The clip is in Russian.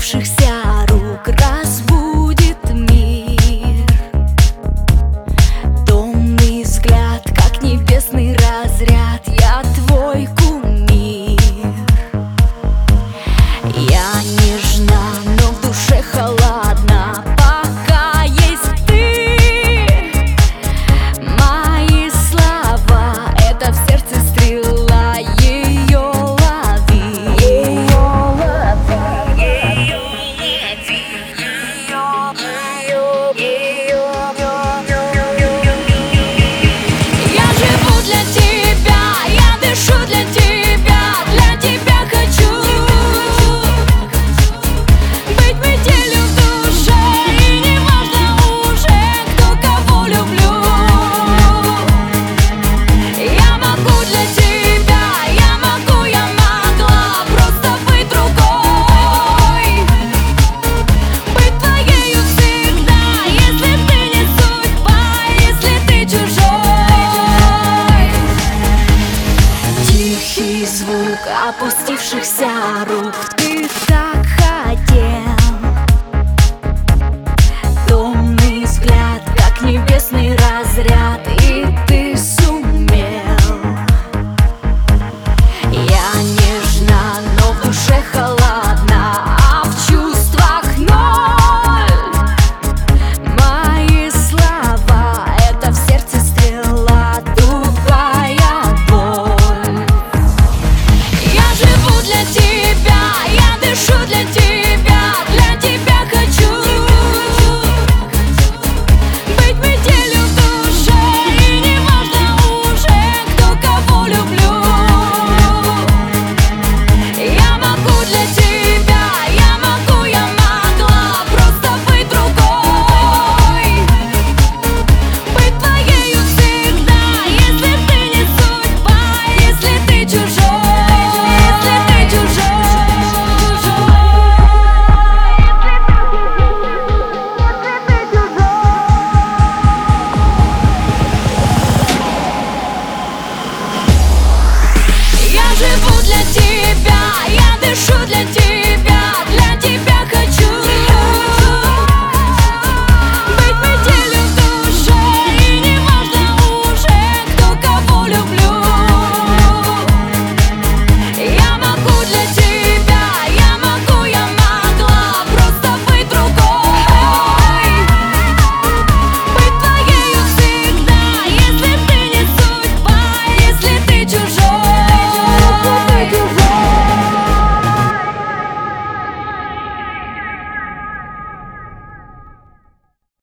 опустившихся рук разбудит мир. Томный взгляд, как небесный разряд, я твой кумир. Я нежна, но в душе холодна, пока есть ты. Мои слова — это в сердце стрела, ее лови. Я живу для тебя, я дышу для тебя хочу быть метелью в душе, и не важно уже, кто кого люблю. Я могу для тебя, я могла просто быть другой, быть твоею всегда, если ты не судьба, если ты чужой. Тихий звук опустившихся рук, ты так